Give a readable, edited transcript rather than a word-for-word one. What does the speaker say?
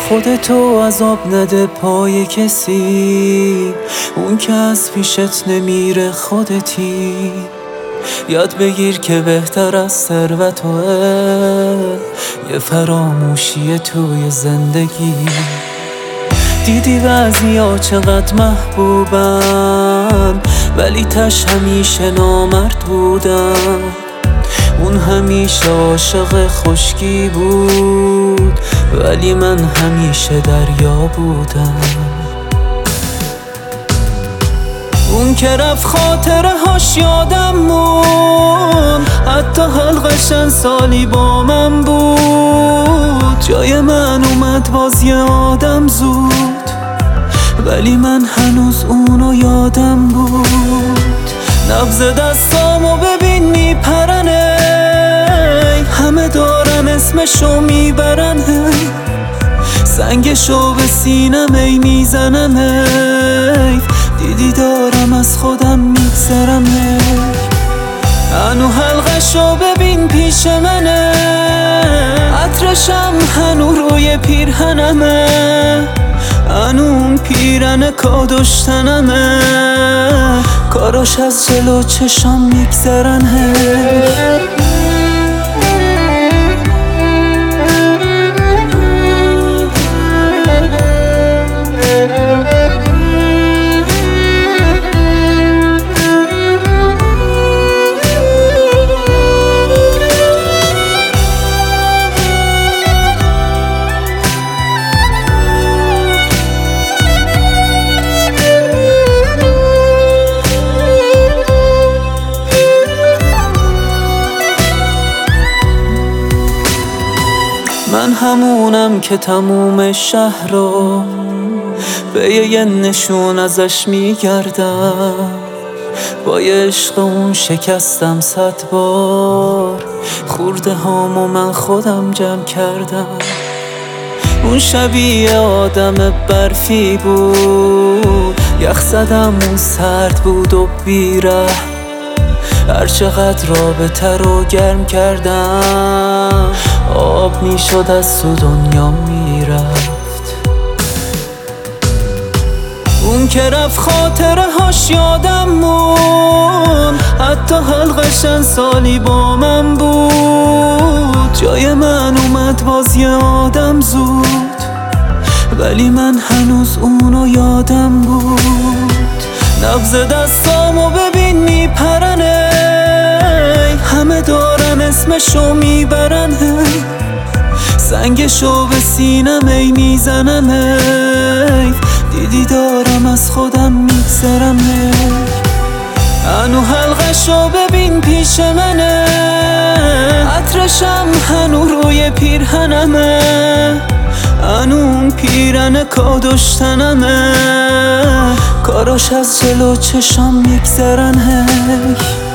خودتو عذاب نده پای کسی، اون که از پیشت نمیره خودتی. یاد بگیر که بهتر از ثروت یه فراموشی توی زندگی. دیدی بعضیا چقدر محبوبن ولی تش همیشه نامرد بودن. اون همیشه عاشق خشکی بود ولی من همیشه دریا بودم. اون که رفت خاطره هاش یادم موند، حتی حلقش سالی با من بود. جای من اومد باز یه آدم زود ولی من هنوز اونو یادم بود. نبض دستامو ببین میپرنه، همه دارن اسمشو میبرن، سنگشو به سینم ای میزنم. دیدی دارم از خودم میگذرم. هنو حلقشو ببین پیش منه، عطرشم هنو روی پیرهنمه، هنو اون پیرهن کادشتنمه، کاراش از جلو چشام میگذرن. من همونم که تموم شهر رو به یه نشون ازش میگردم. با یه عشق اون شکستم 100 بار، خورده هامو من خودم جمع کردم. اون شبیه آدم برفی بود، یخ زدم اون سرد بود و بیره. هرچقدر رابطه رو گرم کردم آب میشد از تو دنیا میرفت. اون که رفت خاطره هاش یادم موند، حتی حلقش سالی با من بود. جای من اومد باز یه آدم زود ولی من هنوز اونو یادم بود. نبض دستامو ببین میپرنه، همه دارن اسمشو میبرن، سنگشو به سینم ای میزنم. دیدی دارم از خودم میگذرم. هنو حلقشو ببین پیش منه، عطرشم هنو روی پیرهنمه، هنو اون پیرهن کادشتنمه، کاراش از جلو چشام میگذرن.